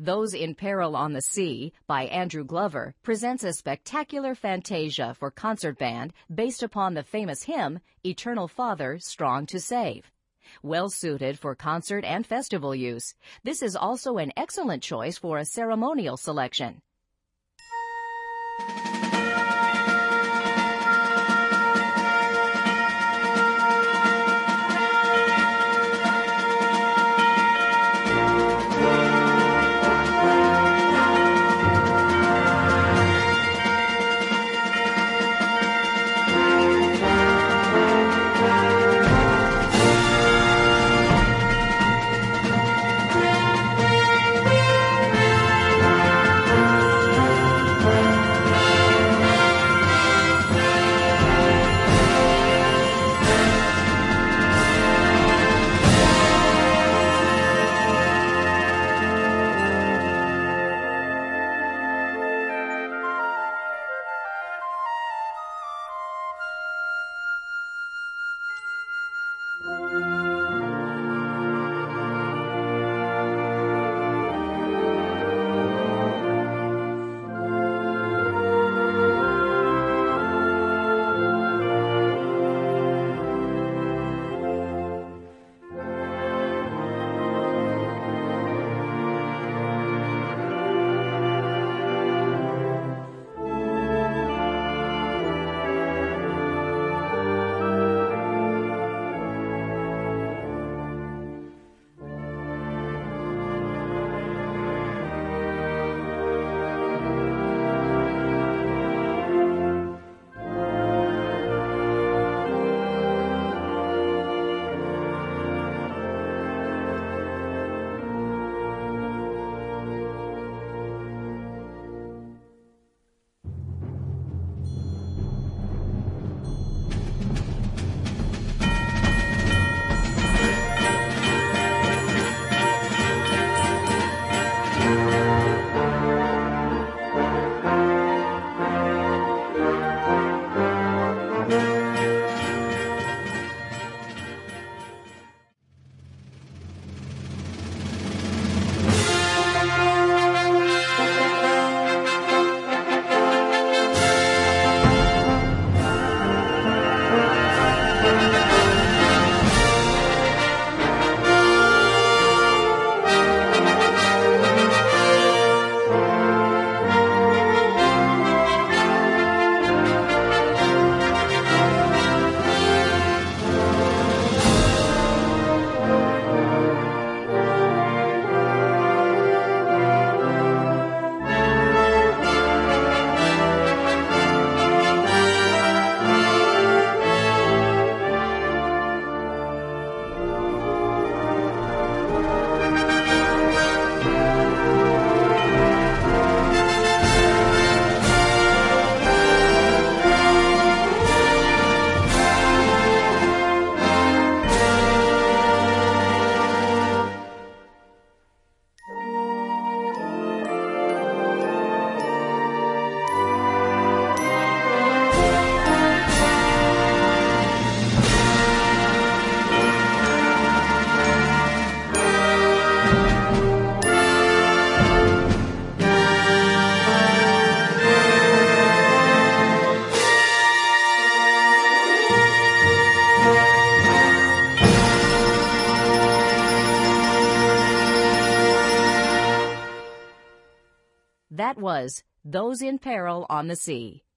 Those in Peril on the Sea by Andrew Glover presents a spectacular fantasia for concert band based upon the famous hymn, Eternal Father, Strong to Save. Well suited for concert and festival use, this is also an excellent choice for a ceremonial selection. That was Those in Peril on the Sea.